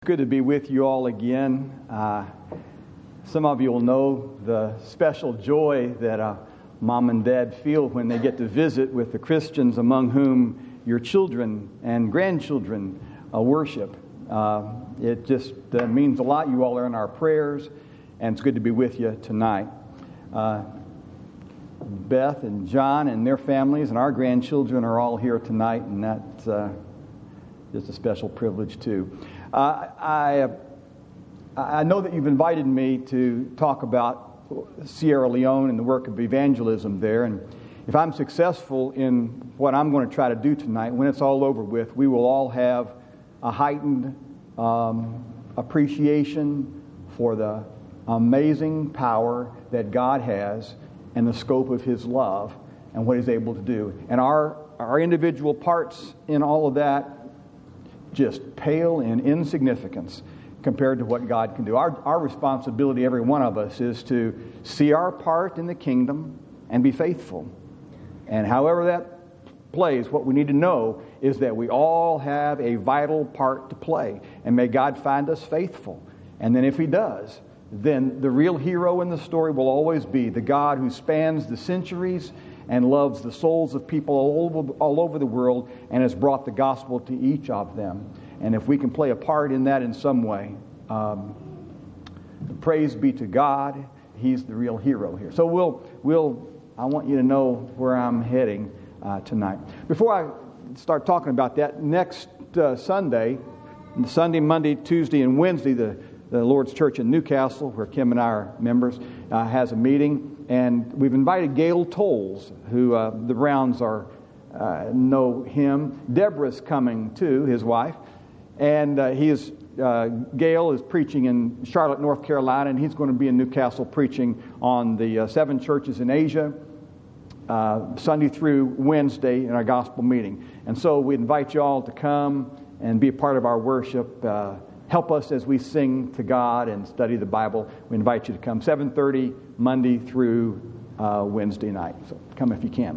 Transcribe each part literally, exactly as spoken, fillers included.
Good to be with you all again. Uh, some of you will know the special joy that uh, mom and dad feel when they get to visit with the Christians among whom your children and grandchildren uh, worship. Uh, it just uh, means a lot. You all are in our prayers, and it's good to be with you tonight. Uh, Beth and John and their families and our grandchildren are all here tonight, and that's uh, just a special privilege too. Uh, I I know that you've invited me to talk about Sierra Leone and the work of evangelism there, and if I'm successful in what I'm going to try to do tonight, when it's all over with, we will all have a heightened um, appreciation for the amazing power that God has and the scope of His love and what He's able to do. And our, our individual parts in all of that just pale in insignificance compared to what God can do. Our, our responsibility, every one of us, is to see our part in the kingdom and be faithful. And however that plays, what we need to know is that we all have a vital part to play. And may God find us faithful. And then if He does, then the real hero in the story will always be the God who spans the centuries and loves the souls of people all over, all over the world and has brought the gospel to each of them. And if we can play a part in that in some way, um, praise be to God. He's the real hero here. So we'll, we'll. I want you to know where I'm heading uh, tonight. Before I start talking about that, next uh, Sunday, Sunday, Monday, Tuesday, and Wednesday, the The Lord's Church in Newcastle, where Kim and I are members, uh, has a meeting. And we've invited Gail Tolles, who uh, the Browns are uh, know him. Deborah's coming too, his wife. And uh, he is, uh, Gail is preaching in Charlotte, North Carolina, and he's going to be in Newcastle preaching on the uh, seven churches in Asia, uh, Sunday through Wednesday in our gospel meeting. And so we invite you all to come and be a part of our worship. Uh, Help us as we sing to God and study the Bible. We invite you to come seven thirty Monday through uh, Wednesday night. So come if you can.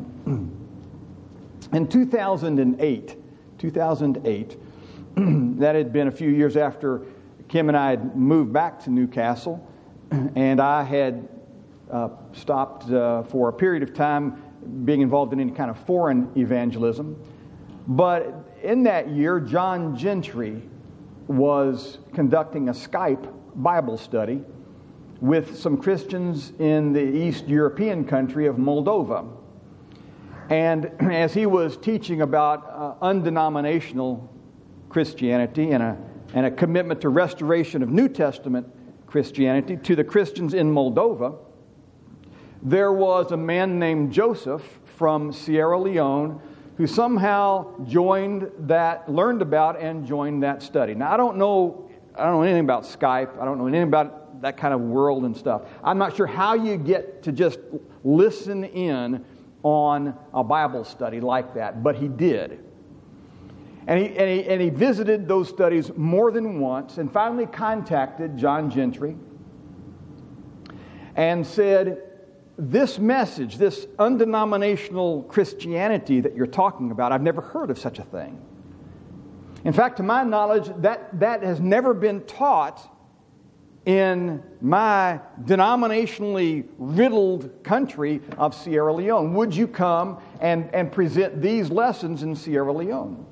In two thousand eight, two thousand eight, that had been a few years after Kim and I had moved back to Newcastle, and I had uh, stopped uh, for a period of time being involved in any kind of foreign evangelism. But in that year, John Gentry was conducting a Skype Bible study with some Christians in the East European country of Moldova. And as he was teaching about uh, undenominational Christianity and a, and a commitment to restoration of New Testament Christianity to the Christians in Moldova, there was a man named Joseph from Sierra Leone who somehow joined that, learned about and joined that study. Now, I don't know, I don't know anything about Skype. I don't know anything about that kind of world and stuff. I'm not sure how you get to just listen in on a Bible study like that, but he did. And he, and he, and he visited those studies more than once and finally contacted John Gentry and said, this message, this undenominational Christianity that you're talking about, I've never heard of such a thing. In fact, to my knowledge, that, that has never been taught in my denominationally riddled country of Sierra Leone. Would you come and, and present these lessons in Sierra Leone?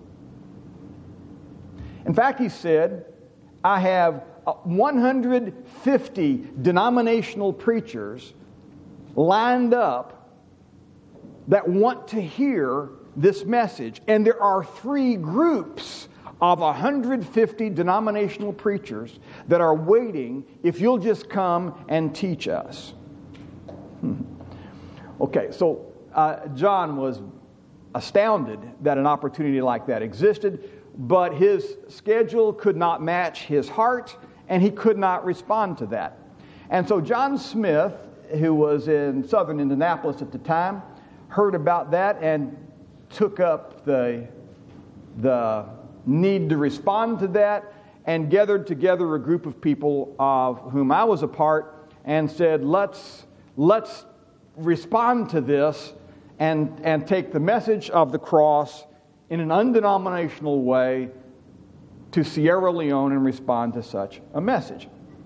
In fact, he said, I have one hundred fifty denominational preachers lined up that want to hear this message. And there are three groups of one hundred fifty denominational preachers that are waiting if you'll just come and teach us. Hmm. Okay, so uh, John was astounded that an opportunity like that existed, but his schedule could not match his heart, and he could not respond to that. And so John Smith, who was in southern Indianapolis at the time, heard about that and took up the, the need to respond to that and gathered together a group of people of whom I was a part and said, let's, let's respond to this and, and take the message of the cross in an undenominational way to Sierra Leone and respond to such a message.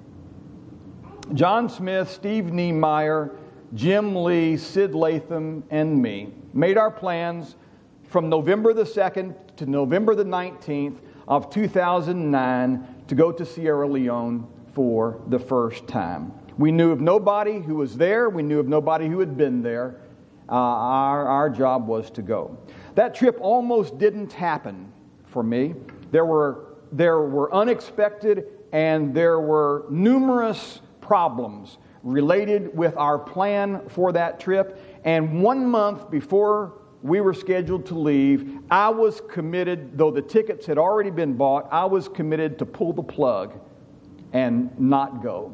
John Smith, Steve Niemeyer, Jim Lee, Sid Latham, and me made our plans from November the second to November the nineteenth of two thousand nine to go to Sierra Leone for the first time. We knew of nobody who was there. We knew of nobody who had been there. Uh, our, our job was to go. That trip almost didn't happen for me. There were, there were unexpected and there were numerous problems related with our plan for that trip. And one month before we were scheduled to leave, I was committed, though the tickets had already been bought, I was committed to pull the plug and not go.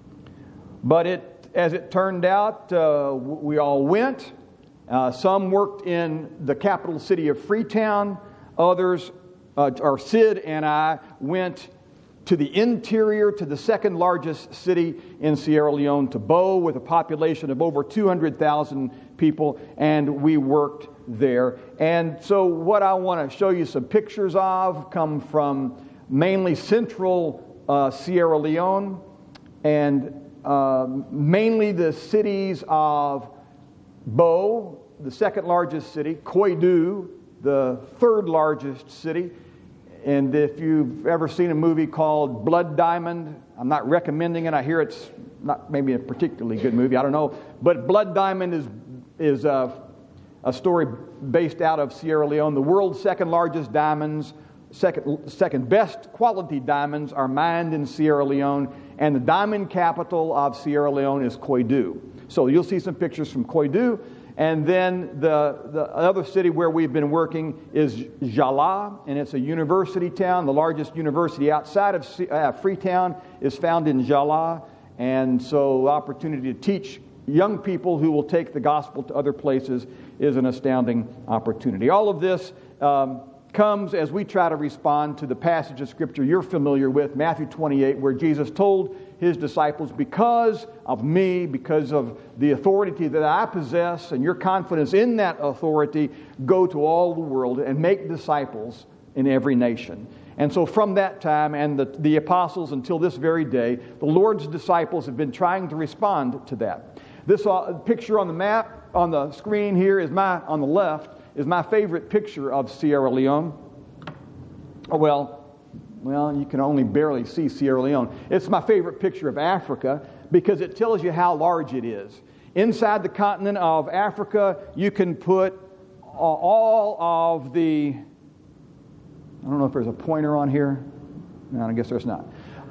But it, as it turned out, uh, we all went. Uh, some worked in the capital city of Freetown. Others, uh, or Sid and I, went to the interior, to the second largest city in Sierra Leone, to Bo, with a population of over two hundred thousand people, and we worked there. And so what I want to show you some pictures of come from mainly central uh, Sierra Leone, and uh, mainly the cities of Bo, the second largest city, Koidu, the third largest city. And if you've ever seen a movie called Blood Diamond, I'm not recommending it. I hear it's not maybe a particularly good movie. I don't know. But Blood Diamond is is a, a story based out of Sierra Leone. The world's second largest diamonds, second second best quality diamonds are mined in Sierra Leone. And the diamond capital of Sierra Leone is Koidu. So you'll see some pictures from Koidu. And then the, the other city where we've been working is Jala, and it's a university town. The largest university outside of uh, Freetown is found in Jala. And so the opportunity to teach young people who will take the gospel to other places is an astounding opportunity. All of this um, comes as we try to respond to the passage of Scripture you're familiar with, Matthew twenty-eight, where Jesus told His disciples, because of me, because of the authority that I possess and your confidence in that authority, go to all the world and make disciples in every nation. And so from that time and the, the apostles until this very day, the Lord's disciples have been trying to respond to that. This uh, picture on the map, on the screen here, is my on the left, is my favorite picture of Sierra Leone. Oh, well, Well, you can only barely see Sierra Leone. It's my favorite picture of Africa because it tells you how large it is. Inside the continent of Africa, you can put all of the... I don't know if there's a pointer on here. No, I guess there's not.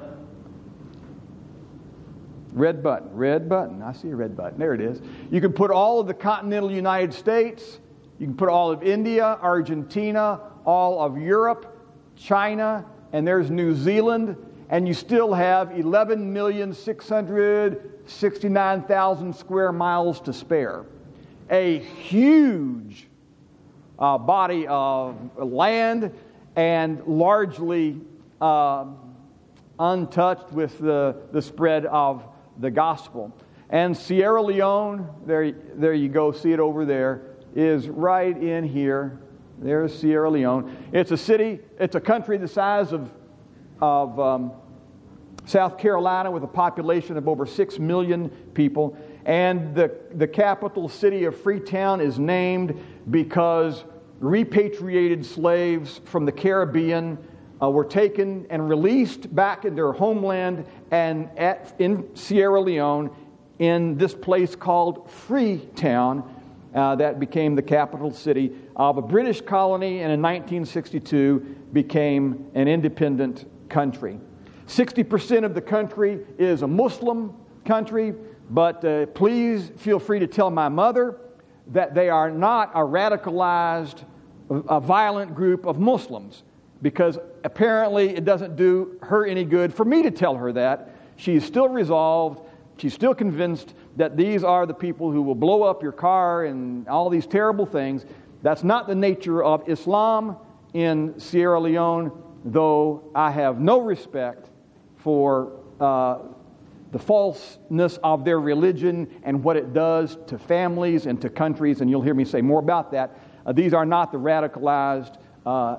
Red button, red button. I see a red button. There it is. You can put all of the continental United States. You can put all of India, Argentina, all of Europe, China, and there's New Zealand, and you still have eleven million six hundred sixty-nine thousand square miles to spare. A huge uh, body of land, and largely uh, untouched with the, the spread of the gospel. And Sierra Leone, there, there you go, see it over there, is right in here. There's Sierra Leone. It's a city, it's a country the size of, of um, South Carolina, with a population of over six million people. And the, the capital city of Freetown is named because repatriated slaves from the Caribbean uh, were taken and released back in their homeland and at, in Sierra Leone in this place called Freetown. Uh, that became the capital city of a British colony, and in nineteen sixty-two became an independent country. sixty percent of the country is a Muslim country, but uh, please feel free to tell my mother that they are not a radicalized, a violent group of Muslims, because apparently it doesn't do her any good for me to tell her that. She's still resolved. She's still convinced that these are the people who will blow up your car and all these terrible things. That's not the nature of Islam in Sierra Leone, though I have no respect for uh, the falseness of their religion and what it does to families and to countries, and you'll hear me say more about that. Uh, these are not the radicalized uh,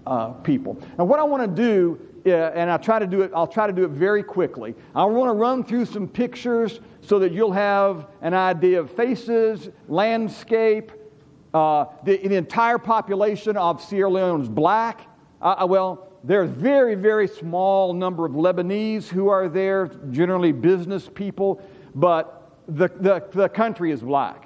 uh, people. Now, what I want to do, uh, and I'll try to do it. I'll try to do it very quickly. I want to run through some pictures so that you'll have an idea of faces, landscape. Uh, the, the entire population of Sierra Leone is black. Uh, well, there's very, very small number of Lebanese who are there, generally business people, but the the, the country is black.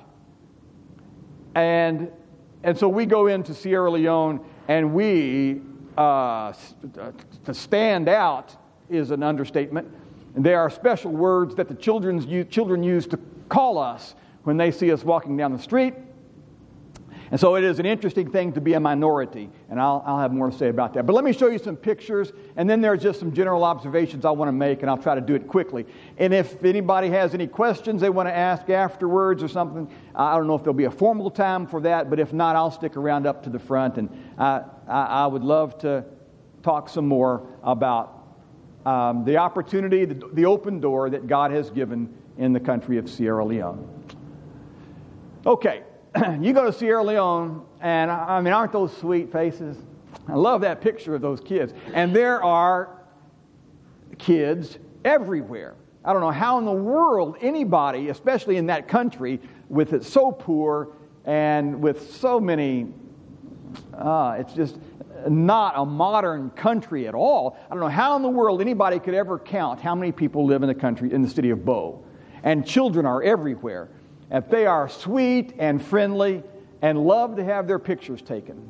And and so we go into Sierra Leone, and we uh, to stand out is an understatement. And there are special words that the children's children use to call us when they see us walking down the street. And so it is an interesting thing to be a minority, and I'll, I'll have more to say about that. But let me show you some pictures, and then there are just some general observations I want to make, and I'll try to do it quickly. And if anybody has any questions they want to ask afterwards or something, I don't know if there'll be a formal time for that, but if not, I'll stick around up to the front, and I, I, I would love to talk some more about um, the opportunity, the, the open door that God has given in the country of Sierra Leone. Okay. You go to Sierra Leone, and I mean, aren't those sweet faces? I love that picture of those kids. And there are kids everywhere. I don't know how in the world anybody, especially in that country, with it so poor and with so many, uh, it's just not a modern country at all. I don't know how in the world anybody could ever count how many people live in the country, in the city of Bo. And children are everywhere. If they are sweet and friendly and love to have their pictures taken.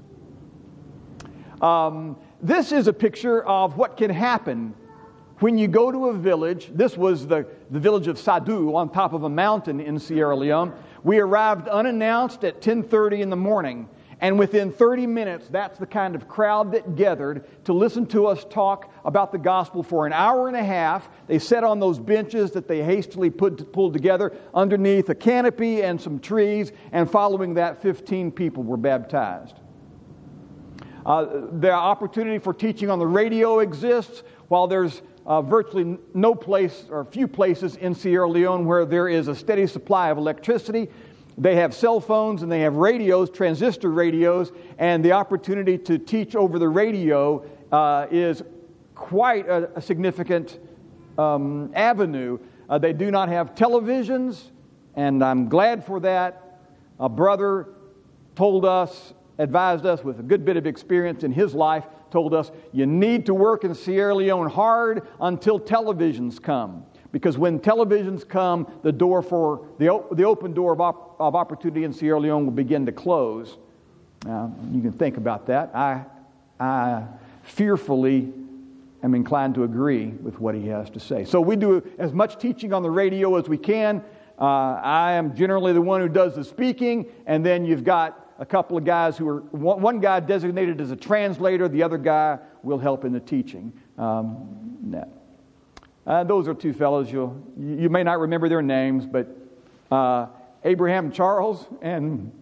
Um, this is a picture of what can happen when you go to a village. This was the, the village of Sadu on top of a mountain in Sierra Leone. We arrived unannounced at ten thirty in the morning. And within thirty minutes, that's the kind of crowd that gathered to listen to us talk about the gospel for an hour and a half. They sat on those benches that they hastily put, pulled together underneath a canopy and some trees, and following that, fifteen people were baptized. Uh, the opportunity for teaching on the radio exists, while there's uh, virtually no place or few places in Sierra Leone where there is a steady supply of electricity. They have cell phones and they have radios, transistor radios, and the opportunity to teach over the radio uh, is quite a, a significant um, avenue. Uh, they do not have televisions, and I'm glad for that. A brother told us, advised us with a good bit of experience in his life, told us, you need to work in Sierra Leone hard until televisions come. Because when televisions come, the door for the, the open door of, op, of opportunity in Sierra Leone will begin to close. Now, you can think about that. I, I fearfully am inclined to agree with what he has to say. So we do as much teaching on the radio as we can. Uh, I am generally the one who does the speaking, and then you've got a couple of guys who are, one, one guy designated as a translator, the other guy will help in the teaching. Um, that. Uh, those are two fellows. You'll, you may not remember their names, but uh, Abraham Charles and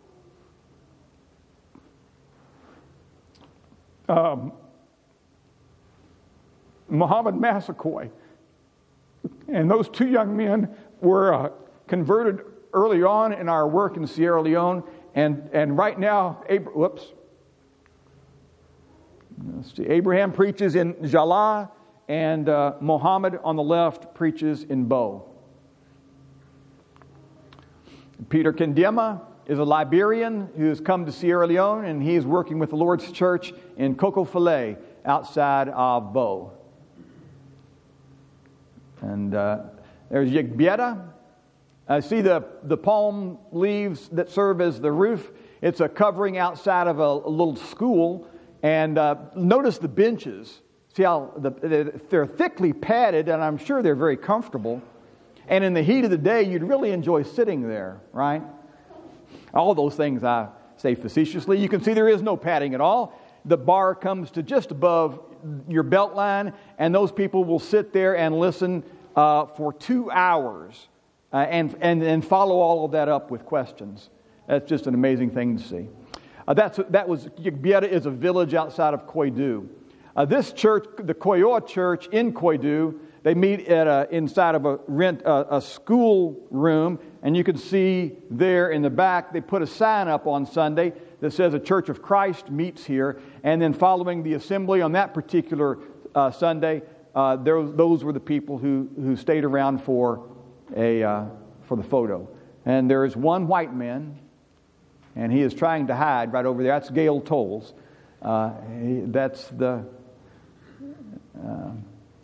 um, Muhammad Massaquoi. And those two young men were uh, converted early on in our work in Sierra Leone, and, and right now, Ab- whoops. Let's see, Abraham preaches in Jala, and uh, Muhammad on the left preaches in Bo. Peter Kendema is a Liberian who has come to Sierra Leone, and he's working with the Lord's Church in Kokofale outside of Bo. And uh, there's Yigbieta. I see the, the palm leaves that serve as the roof. It's a covering outside of a, a little school. And uh, notice the benches. See how the, they're thickly padded, and I'm sure they're very comfortable. And in the heat of the day, you'd really enjoy sitting there, right? All those things I say facetiously. You can see there is no padding at all. The bar comes to just above your belt line, and those people will sit there and listen uh, for two hours uh, and, and, and follow all of that up with questions. That's just an amazing thing to see. Uh, that's that was Yigbieta is a village outside of Koidu. Uh, this church, the Koyoa Church in Koidu, they meet at a, inside of a rent a, a school room, and you can see there in the back they put a sign up on Sunday that says a Church of Christ meets here. And then following the assembly on that particular uh, Sunday, uh, there, those were the people who, who stayed around for, a, uh, for the photo. And there is one white man, and he is trying to hide right over there. That's Gale Tolles. Uh, he, that's the... Uh,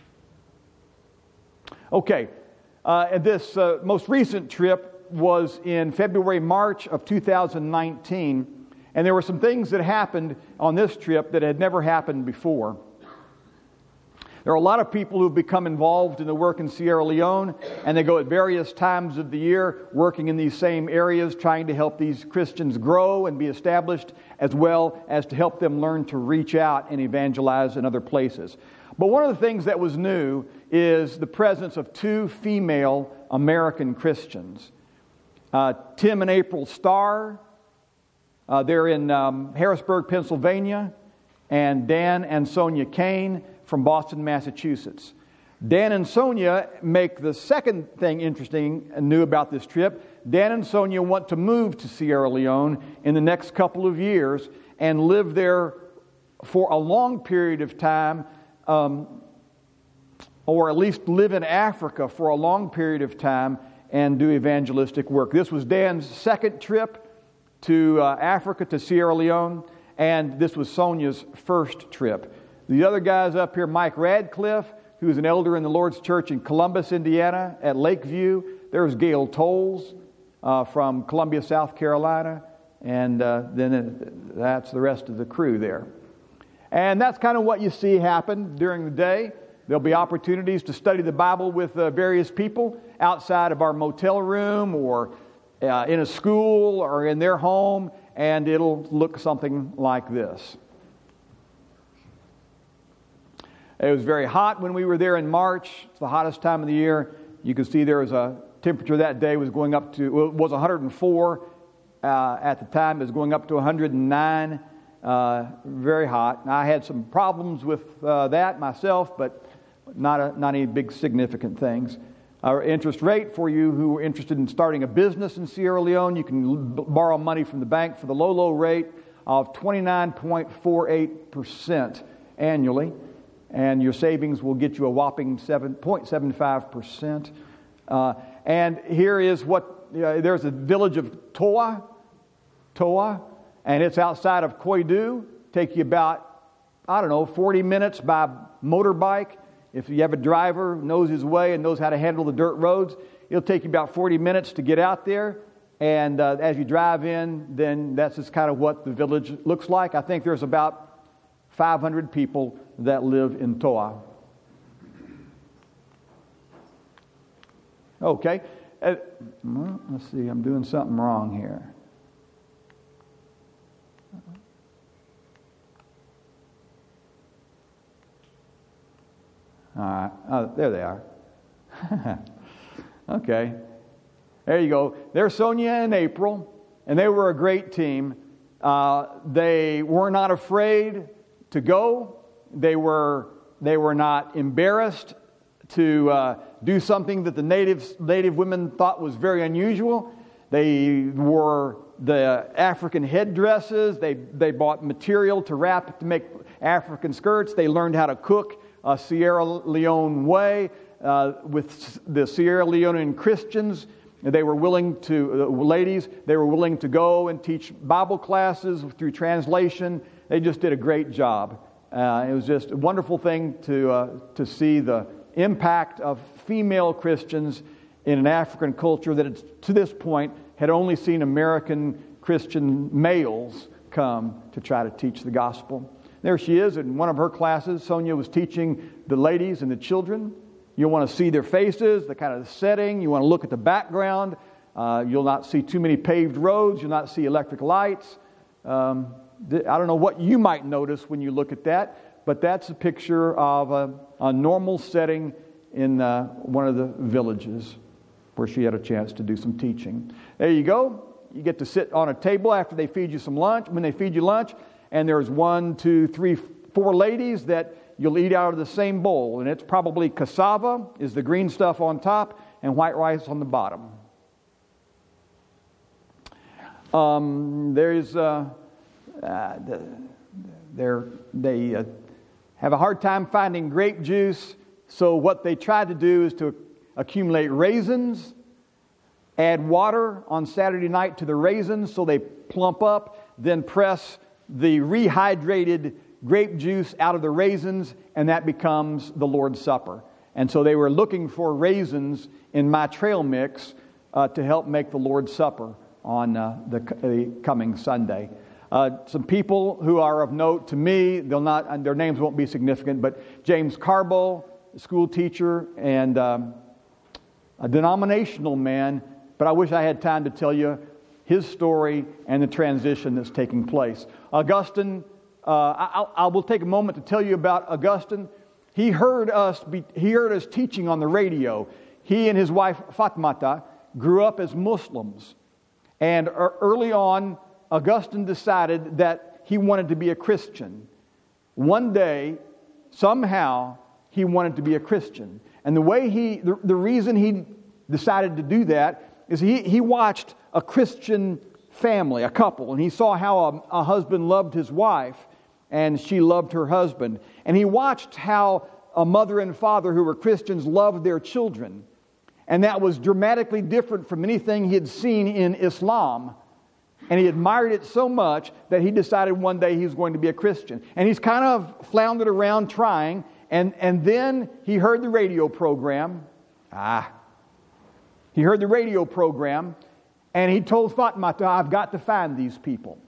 okay. Uh, and this uh, most recent trip was in February, March of two thousand nineteen. And there were some things that happened on this trip that had never happened before. There are a lot of people who've become involved in the work in Sierra Leone, and they go at various times of the year working in these same areas, trying to help these Christians grow and be established, as well as to help them learn to reach out and evangelize in other places. But one of the things that was new is the presence of two female American Christians. Uh, Tim and April Starr, uh, they're in um, Harrisburg, Pennsylvania, and Dan and Sonia Kane from Boston, Massachusetts. Dan and Sonia make the second thing interesting and new about this trip. Dan and Sonia want to move to Sierra Leone in the next couple of years and live there for a long period of time, um, or at least live in Africa for a long period of time and do evangelistic work. This was Dan's second trip to uh, Africa, to Sierra Leone, and this was Sonia's first trip. The other guys up here, Mike Radcliffe, who's an elder in the Lord's Church in Columbus, Indiana, at Lakeview. There's Gale Tolles uh, from Columbia, South Carolina, and uh, then it, that's the rest of the crew there. And that's kind of what you see happen during the day. There'll be opportunities to study the Bible with uh, various people outside of our motel room or uh, in a school or in their home, and it'll look something like this. It was very hot when we were there in March. It's the hottest time of the year. You can see there was a temperature that day was going up to, well, it was one hundred four uh, at the time. It was going up to one hundred nine. Uh, very hot. And I had some problems with uh, that myself, but not a, not any big significant things. Our interest rate, for you who are interested in starting a business in Sierra Leone, you can l- borrow money from the bank for the low, low rate of twenty-nine point four eight percent annually. And your savings will get you a whopping seven point seven five percent. Uh, and here is what, uh, there's a village of Toa, Toa, and it's outside of Koidu. Take you about, I don't know, forty minutes by motorbike. If you have a driver who knows his way and knows how to handle the dirt roads, it'll take you about forty minutes to get out there. And uh, as you drive in, then that's just kind of what the village looks like. I think there's about five hundred people that live in Toa. Okay. Uh, well, let's see, I'm doing something wrong here. All right. Oh, there they are. Okay. There you go. There's Sonia and April, and they were a great team. Uh, they were not afraid to go. They were they were not embarrassed to uh, do something that the native native women thought was very unusual. They wore the African headdresses. They they bought material to wrap to make African skirts. They learned how to cook a Sierra Leone way uh, with the Sierra Leonean Christians. They were willing to, uh, ladies, they were willing to go and teach Bible classes through translation. They just did a great job. Uh, it was just a wonderful thing to uh, to see the impact of female Christians in an African culture that to this point had only seen American Christian males come to try to teach the gospel. There she is in one of her classes. Sonia was teaching the ladies and the children. You want to see their faces, the kind of setting. You want to look at the background. Uh, you'll not see too many paved roads. You'll not see electric lights. Um, th- I don't know what you might notice when you look at that, but that's a picture of a, a normal setting in uh, one of the villages where she had a chance to do some teaching. There you go. You get to sit on a table after they feed you some lunch, when they feed you lunch, and there's one, two, three, four ladies that you'll eat out of the same bowl. And it's probably cassava is the green stuff on top and white rice on the bottom. Um, there's uh, uh, they're, they uh, have a hard time finding grape juice. So what they try to do is to accumulate raisins, add water on Saturday night to the raisins so they plump up, then press the rehydrated grape juice out of the raisins, and that becomes the Lord's Supper. And so they were looking for raisins in my trail mix uh, to help make the Lord's Supper on uh, the, the coming Sunday. Uh, some people who are of note to me, they'll not, their names won't be significant, but James Carbo, school teacher and um, a denominational man, but I wish I had time to tell you his story and the transition that's taking place. Augustine, uh, I, I will take a moment to tell you about Augustine. He heard us. Be, he heard us teaching on the radio. He and his wife Fatmata grew up as Muslims, and early on, Augustine decided that he wanted to be a Christian. One day, somehow, he wanted to be a Christian, and the way he, the, the reason he decided to do that is he he watched a Christian family, a couple, and he saw how a, a husband loved his wife, and she loved her husband. And he watched how a mother and father who were Christians loved their children. And that was dramatically different from anything he had seen in Islam. And he admired it so much that he decided one day he was going to be a Christian. And he's kind of floundered around trying. And, and then he heard the radio program. Ah. He heard the radio program. And he told Fatmata, I've got to find these people.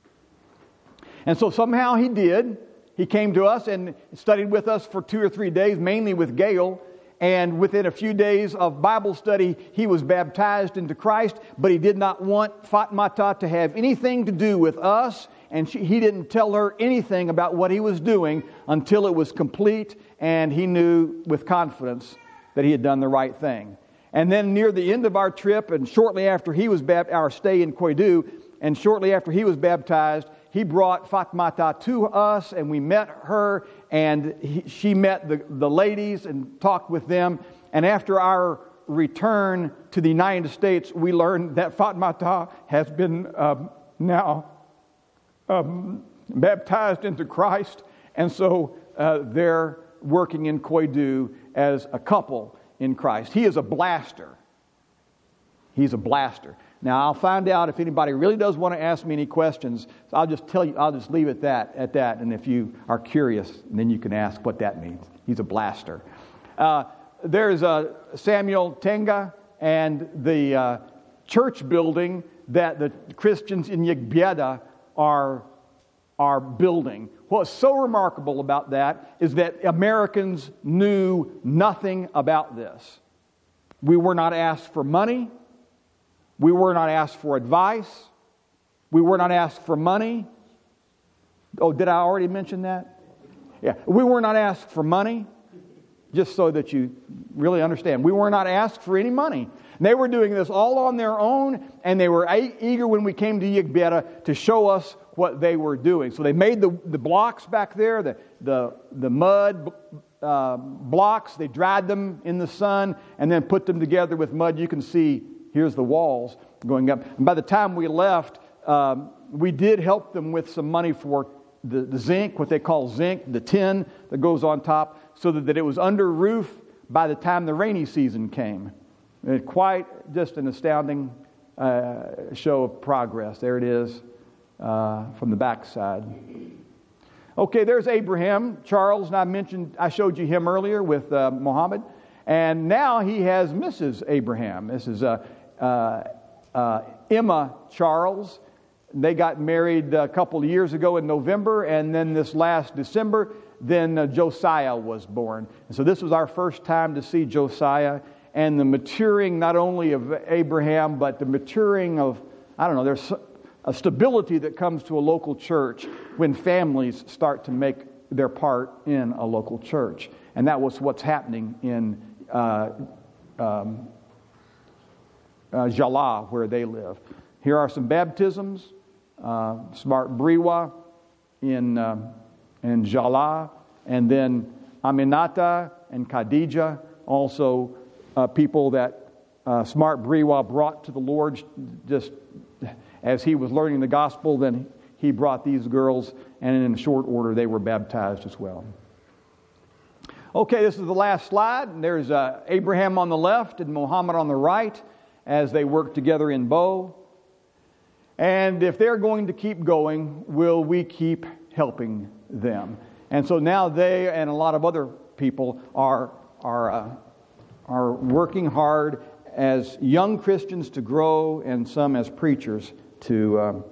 And so somehow he did. He came to us and studied with us for two or three days, mainly with Gail. And within a few days of Bible study, he was baptized into Christ. But he did not want Fatmata to have anything to do with us. And she, he didn't tell her anything about what he was doing until it was complete. And he knew with confidence that he had done the right thing. And then near the end of our trip, and shortly after he was baptized, our stay in Koidu, and shortly after he was baptized, he brought Fatmata to us, and we met her, and he, she met the, the ladies and talked with them. And after our return to the United States, we learned that Fatmata has been um, now um, baptized into Christ, and so uh, they're working in Koidu as a couple in Christ. He is a blaster. He's a blaster. Now, I'll find out if anybody really does want to ask me any questions. So I'll just tell you, I'll just leave it that, at that. And if you are curious, then you can ask what that means. He's a blaster. Uh, there's uh, Samuel Tenga and the uh, church building that the Christians in Yigbyeda are, are building. What's so remarkable about that is that Americans knew nothing about this. We were not asked for money. We were not asked for advice. We were not asked for money. Oh, did I already mention that? Yeah. We were not asked for money, just so that you really understand. We were not asked for any money. They were doing this all on their own, and they were eager when we came to Yigbyeda to show us what they were doing. So they made the, the blocks back there, the, the, the mud uh, blocks. They dried them in the sun and then put them together with mud. You can see here's the walls going up. And by the time we left, um, we did help them with some money for the, the zinc, what they call zinc, the tin that goes on top, so that, that it was under roof by the time the rainy season came. And quite just an astounding uh, show of progress. There it is uh, from the backside. Okay, there's Abraham, Charles, and I mentioned, I showed you him earlier with uh, Muhammad. And now he has Missus Abraham. This is uh, uh, uh, Emma Charles. They got married a couple of years ago in November, and then this last December, then uh, Josiah was born. And so this was our first time to see Josiah, and the maturing not only of Abraham, but the maturing of, I don't know, there's a stability that comes to a local church when families start to make their part in a local church. And that was what's happening in uh, um, uh, Jala, where they live. Here are some baptisms. Uh, Smart Briwa in, uh, in Jala, and then Aminata and Khadija, also uh, people that uh, Smart Briwa brought to the Lord just as he was learning the gospel. Then he brought these girls, and in short order, they were baptized as well. Okay, this is the last slide. There's uh, Abraham on the left and Muhammad on the right as they work together in Bo. And if they're going to keep going, will we keep helping them? And so now they and a lot of other people are are uh, are working hard as young Christians to grow, and some as preachers to um,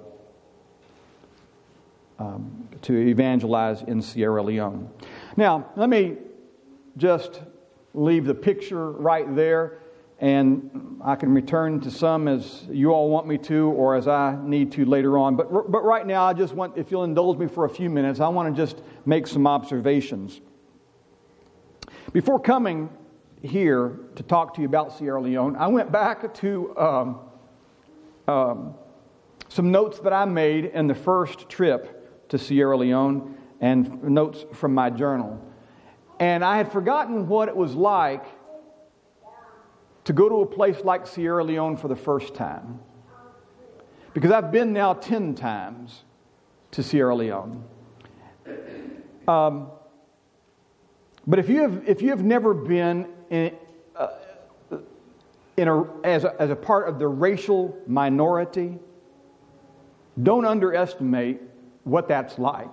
um, to evangelize in Sierra Leone. Now, let me just leave the picture right there, and I can return to some as you all want me to, or as I need to later on. But but right now, I just want, if you'll indulge me for a few minutes, I want to just make some observations. Before coming here to talk to you about Sierra Leone, I went back to um, um, some notes that I made in the first trip to Sierra Leone, and notes from my journal. And I had forgotten what it was like to go to a place like Sierra Leone for the first time. Because I've been now ten times to Sierra Leone. Um, but if you have if you have never been in, uh, in a, as a as a part of the racial minority, don't underestimate what that's like.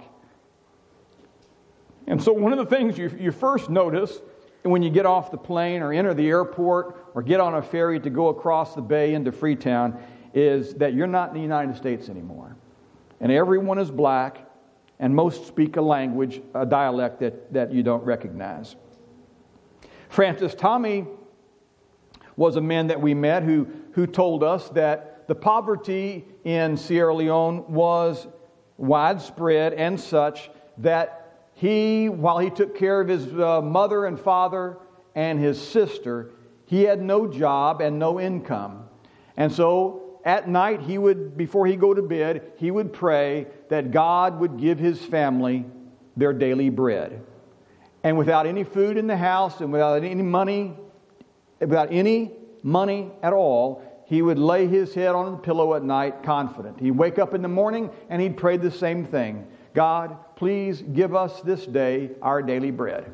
And so one of the things you, you first notice when you get off the plane or enter the airport or get on a ferry to go across the bay into Freetown is that you're not in the United States anymore. And everyone is black, and most speak a language, a dialect that, that you don't recognize. Francis Tommy was a man that we met who, who told us that the poverty in Sierra Leone was widespread and such that he, while he took care of his uh, mother and father and his sister, he had no job and no income. And so at night, he would, before he go to bed, he would pray that God would give his family their daily bread. And without any food in the house and without any money, without any money at all, he would lay his head on the pillow at night confident. He'd wake up in the morning and he'd pray the same thing. God, please give us this day our daily bread.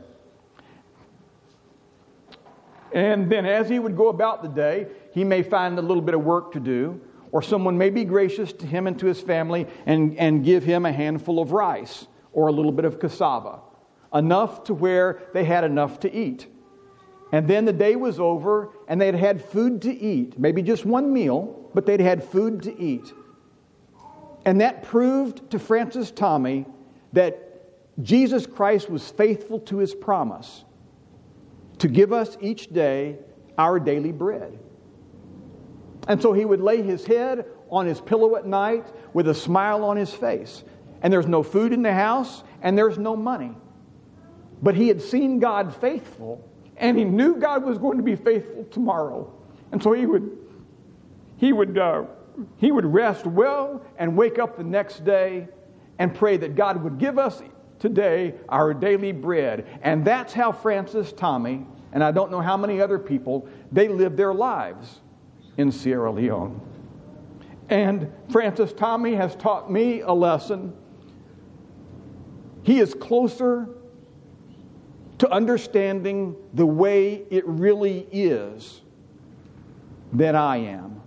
And then as he would go about the day, he may find a little bit of work to do, or someone may be gracious to him and to his family and, and give him a handful of rice or a little bit of cassava, enough to where they had enough to eat. And then the day was over and they'd had food to eat, maybe just one meal, but they'd had food to eat. And that proved to Francis Tommy that Jesus Christ was faithful to his promise to give us each day our daily bread. And so he would lay his head on his pillow at night with a smile on his face. And there's no food in the house and there's no money. But he had seen God faithful, and he knew God was going to be faithful tomorrow. And so he would he would uh, he would rest well and wake up the next day and pray that God would give us today our daily bread. And that's how Francis Tommy, and I don't know how many other people, they lived their lives in Sierra Leone. And Francis Tommy has taught me a lesson. He is closer to understanding the way it really is than I am.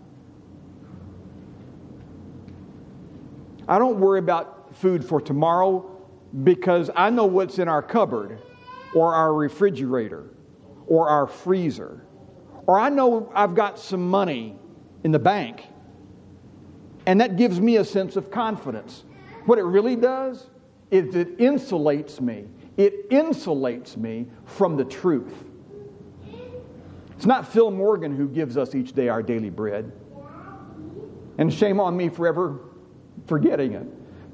I don't worry about food for tomorrow because I know what's in our cupboard or our refrigerator or our freezer. Or I know I've got some money in the bank. And that gives me a sense of confidence. What it really does is it insulates me. It insulates me from the truth. It's not Phil Morgan who gives us each day our daily bread. And shame on me for ever forgetting it.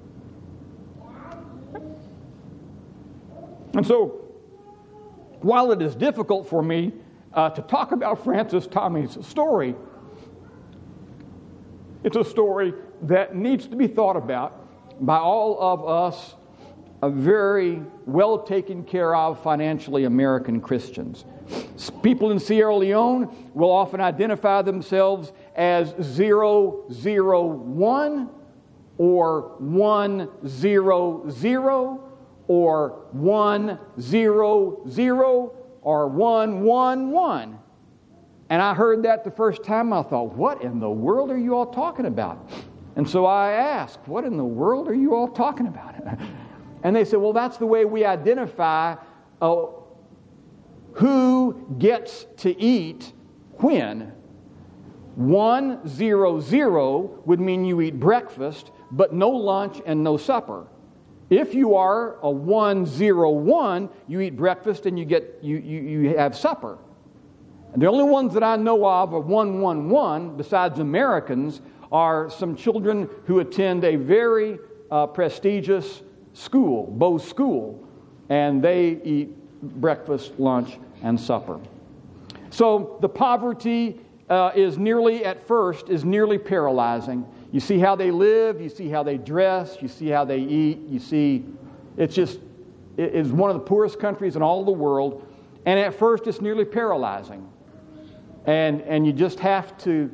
And so, while it is difficult for me uh, to talk about Francis Tommy's story, it's a story that needs to be thought about by all of us, a very well taken care of financially American Christians. People in Sierra Leone will often identify themselves as zero zero one or one zero zero or one zero zero or one one one. And I heard that the first time. I thought, what in the world are you all talking about? And so I asked, what in the world are you all talking about? And they said, well, that's the way we identify uh, who gets to eat when. One zero zero would mean you eat breakfast, but no lunch and no supper. If you are a one zero one, you eat breakfast and you get you you, you have supper. And the only ones that I know of are one one one, besides Americans, are some children who attend a very uh, prestigious school, Bose School, and they eat breakfast, lunch, and supper. So the poverty uh, is nearly, at first, is nearly paralyzing. You see how they live, you see how they dress, you see how they eat, you see, it's just, it's one of the poorest countries in all the world, and at first it's nearly paralyzing. And and you just have to,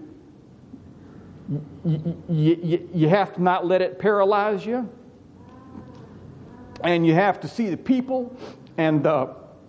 you, you, you have to not let it paralyze you, and you have to see the people and uh,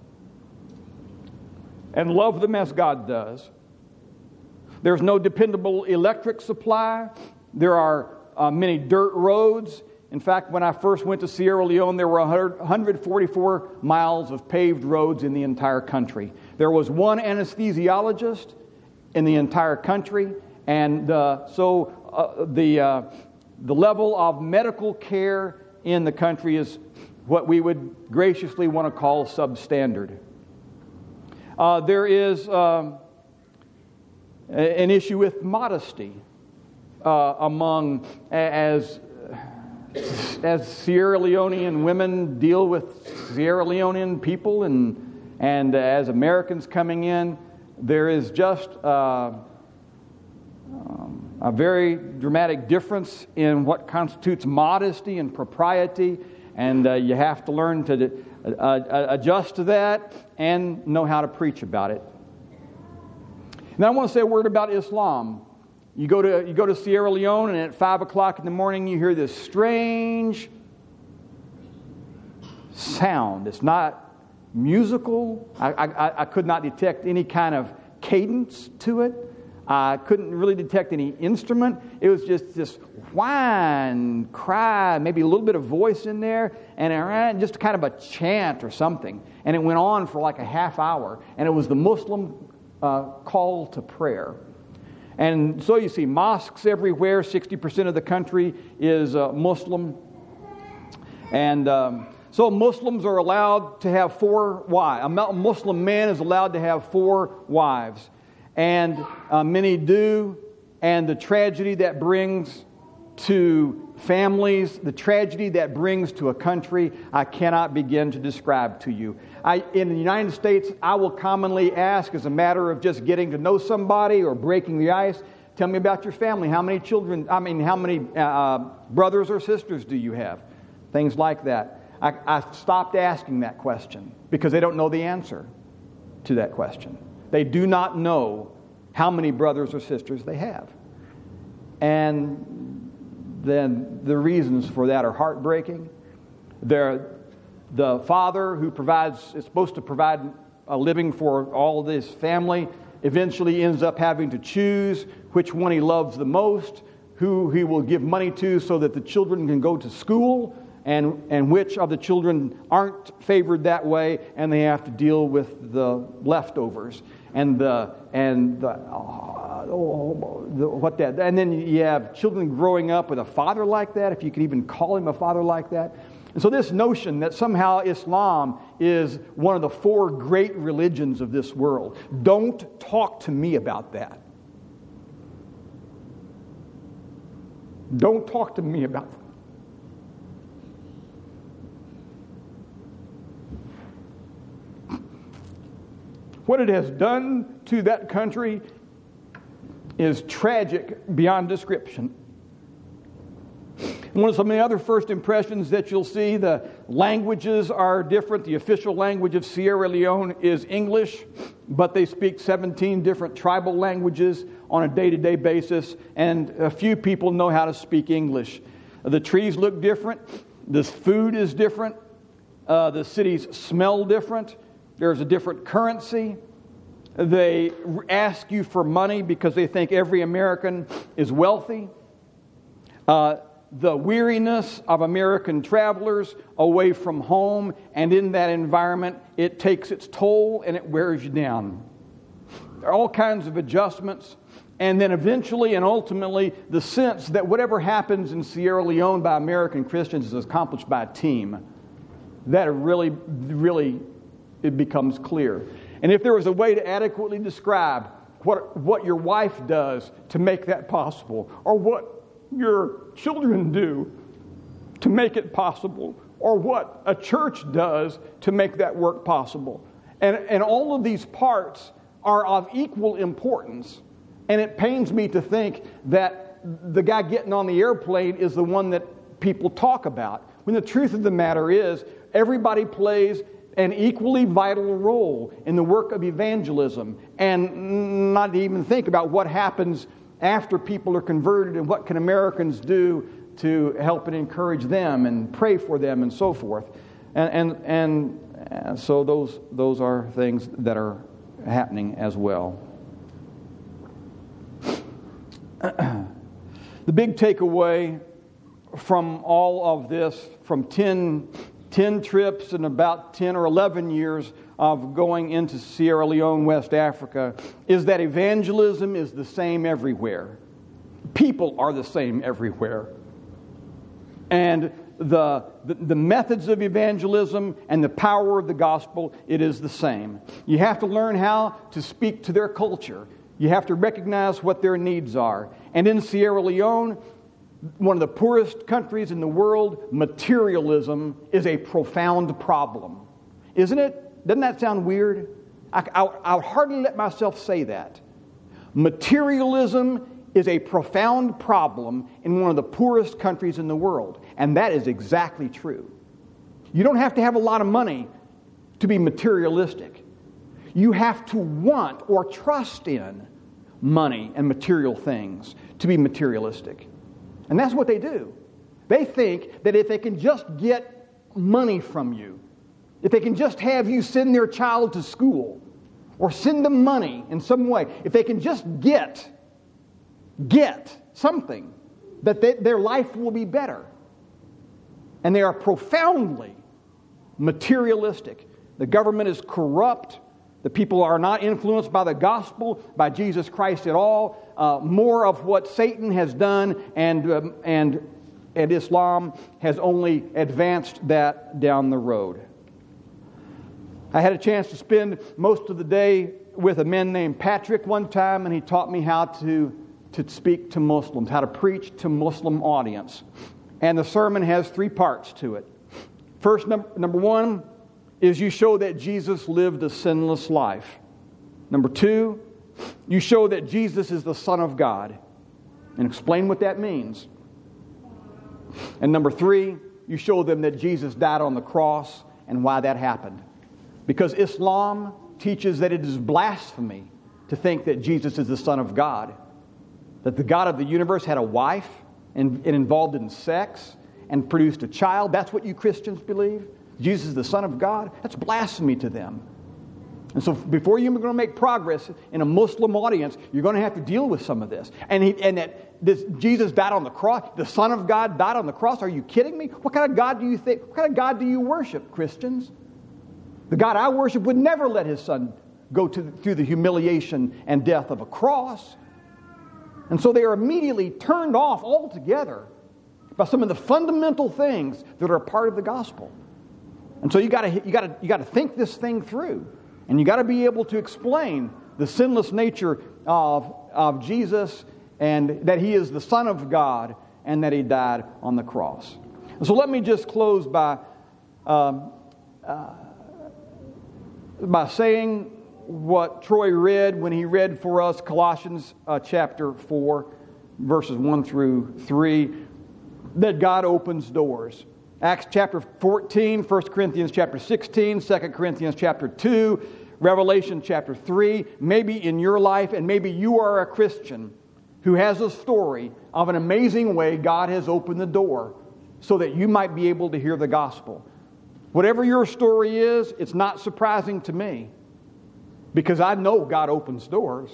and love them as God does. There's no dependable electric supply. There are uh, many dirt roads. In fact, when I first went to Sierra Leone, there were one hundred forty-four miles of paved roads in the entire country. There was one anesthesiologist in the entire country, and uh, so uh, the uh, the level of medical care in the country is what we would graciously want to call substandard. Uh, there is um, an issue with modesty uh, among as as Sierra Leonean women deal with Sierra Leonean people, and and as Americans coming in, there is just uh, um, a very dramatic difference in what constitutes modesty and propriety, and uh, you have to learn to uh, adjust to that and know how to preach about it. And I want to say a word about Islam. You go to you go to Sierra Leone, and at five o'clock in the morning, you hear this strange sound. It's not musical. I, I, I could not detect any kind of cadence to it. I couldn't really detect any instrument. It was just this whine, cry, maybe a little bit of voice in there, and just kind of a chant or something. And it went on for like a half hour, and it was the Muslim uh, call to prayer. And so you see mosques everywhere. sixty percent of the country is uh, Muslim. And um, so Muslims are allowed to have four wives. A Muslim man is allowed to have four wives. And uh, many do. And the tragedy that brings to families, the tragedy that brings to a country, I cannot begin to describe to you. I, in the United States, I will commonly ask, as a matter of just getting to know somebody or breaking the ice, tell me about your family. How many children, I mean, how many uh, brothers or sisters do you have? Things like that. I, I stopped asking that question because they don't know the answer to that question. They do not know how many brothers or sisters they have. And then the reasons for that are heartbreaking. They're, the father who provides is supposed to provide a living for all this family eventually ends up having to choose which one he loves the most, who he will give money to so that the children can go to school, and, and which of the children aren't favored that way, and they have to deal with the leftovers and the and the, uh, the what that and then you have children growing up with a father like that, if you could even call him a father like that. And so this notion that somehow Islam is one of the four great religions of this world, don't talk to me about that. Don't talk to me about that. What it has done to that country is tragic beyond description. One of some of the other first impressions that you'll see, the languages are different. The official language of Sierra Leone is English, but they speak seventeen different tribal languages on a day-to-day basis, and a few people know how to speak English. The trees look different. The food is different. Uh, the cities smell different. There's a different currency. They ask you for money because they think every American is wealthy. Uh, the weariness of American travelers away from home and in that environment, it takes its toll and it wears you down. There are all kinds of adjustments. And then eventually and ultimately, the sense that whatever happens in Sierra Leone by American Christians is accomplished by a team. That really, really, it becomes clear. And if there was a way to adequately describe what, what your wife does to make that possible, or what your children do to make it possible, or what a church does to make that work possible. And, and all of these parts are of equal importance. And it pains me to think that the guy getting on the airplane is the one that people talk about. When the truth of the matter is, everybody plays an equally vital role in the work of evangelism, and not to even think about what happens after people are converted and what can Americans do to help and encourage them and pray for them and so forth. And and, and so those those are things that are happening as well. The big takeaway from all of this, from ten, ten trips and about ten or eleven years of going into Sierra Leone, West Africa, is that evangelism is the same everywhere. People are the same everywhere. And the, the, the methods of evangelism and the power of the gospel, it is the same. You have to learn how to speak to their culture. You have to recognize what their needs are. And in Sierra Leone, one of the poorest countries in the world, materialism is a profound problem. Isn't it? Doesn't that sound weird? I, I, I would hardly let myself say that. Materialism is a profound problem in one of the poorest countries in the world. And that is exactly true. You don't have to have a lot of money to be materialistic. You have to want or trust in money and material things to be materialistic. And that's what they do. They think that if they can just get money from you, if they can just have you send their child to school or send them money in some way, if they can just get, get something, that they, their life will be better. And they are profoundly materialistic. The government is corrupt. The people are not influenced by the gospel, by Jesus Christ at all. Uh, more of what Satan has done and, um, and, and Islam has only advanced that down the road. I had a chance to spend most of the day with a man named Patrick one time, and he taught me how to, to speak to Muslims, how to preach to Muslim audience. And the sermon has three parts to it. First, num- number one, is you show that Jesus lived a sinless life. Number two, you show that Jesus is the Son of God, and explain what that means. And number three, you show them that Jesus died on the cross and why that happened. Because Islam teaches that it is blasphemy to think that Jesus is the Son of God, that the God of the universe had a wife and, and involved in sex and produced a child. That's what you Christians believe? Jesus is the Son of God? That's blasphemy to them. And so before you're going to make progress in a Muslim audience, you're going to have to deal with some of this. And, he, and that this, Jesus died on the cross, the Son of God died on the cross. Are you kidding me? What kind of God do you think? What kind of God do you worship, Christians? The God I worship would never let his Son go to, through the humiliation and death of a cross. And so they are immediately turned off altogether by some of the fundamental things that are a part of the gospel. And so you got to you got to you got to think this thing through, and you got to be able to explain the sinless nature of of Jesus, and that he is the Son of God, and that he died on the cross. And so let me just close by um, uh, by saying what Troy read when he read for us Colossians uh, chapter four, verses one through three, that God opens doors. Acts chapter fourteen, First Corinthians chapter sixteen, Second Corinthians chapter two, Revelation chapter three. Maybe in your life, and maybe you are a Christian who has a story of an amazing way God has opened the door so that you might be able to hear the gospel. Whatever your story is, it's not surprising to me because I know God opens doors.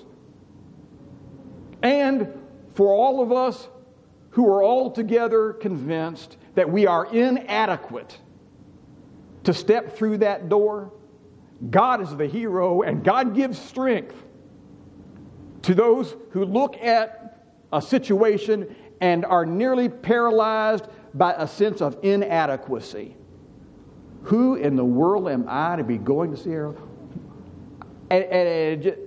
And for all of us who are altogether convinced that we are inadequate to step through that door, God is the hero, and God gives strength to those who look at a situation and are nearly paralyzed by a sense of inadequacy. Who in the world am I to be going to see her? And, and, and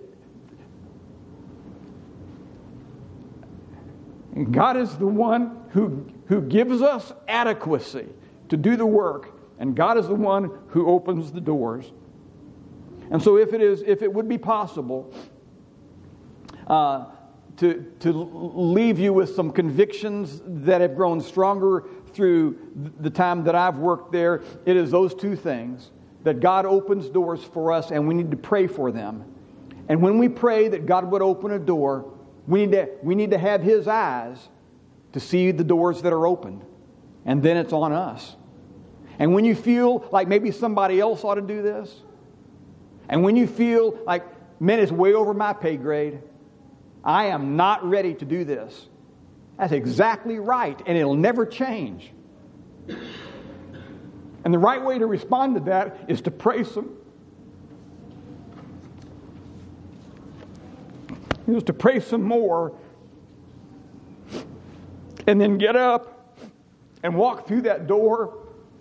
And God is the one who, who gives us adequacy to do the work. And God is the one who opens the doors. And so if it is, if it would be possible uh, to, to leave you with some convictions that have grown stronger through the time that I've worked there, it is those two things. That God opens doors for us and we need to pray for them. And when we pray that God would open a door, We need, to, we need to have His eyes to see the doors that are opened. And then it's on us. And when you feel like maybe somebody else ought to do this, and when you feel like, man, it's way over my pay grade, I am not ready to do this. That's exactly right, and it'll never change. And the right way to respond to that is to pray some is to pray some more and then get up and walk through that door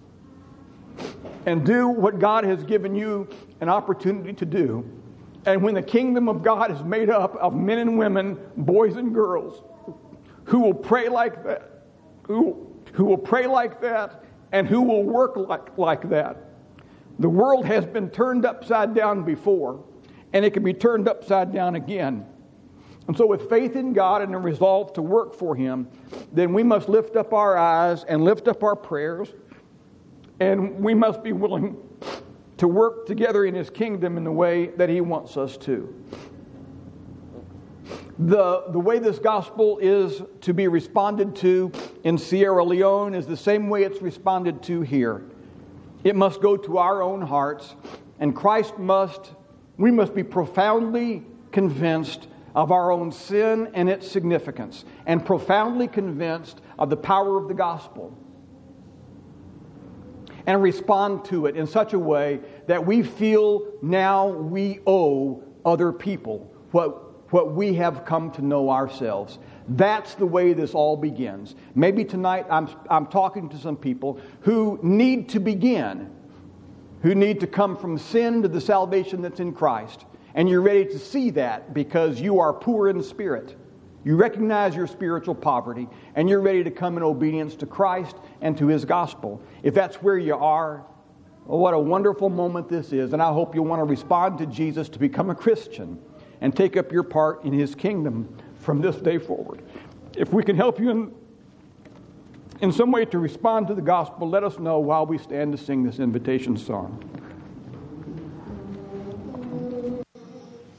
and do what God has given you an opportunity to do. And when the kingdom of God is made up of men and women, boys and girls, who will pray like that, who, who will pray like that, and who will work like, like that. The world has been turned upside down before, and it can be turned upside down again. And so with faith in God and a resolve to work for Him, then we must lift up our eyes and lift up our prayers, and we must be willing to work together in His kingdom in the way that He wants us to. The, the way this gospel is to be responded to in Sierra Leone is the same way it's responded to here. It must go to our own hearts, and Christ must, we must be profoundly convinced of our own sin and its significance, and profoundly convinced of the power of the gospel, and respond to it in such a way that we feel now we owe other people what, what we have come to know ourselves. That's the way this all begins. Maybe tonight I'm, I'm talking to some people who need to begin, who need to come from sin to the salvation that's in Christ. And you're ready to see that because you are poor in spirit. You recognize your spiritual poverty, and you're ready to come in obedience to Christ and to His gospel. If that's where you are, well, what a wonderful moment this is. And I hope you'll want to respond to Jesus to become a Christian and take up your part in His kingdom from this day forward. If we can help you in, in some way to respond to the gospel, let us know while we stand to sing this invitation song.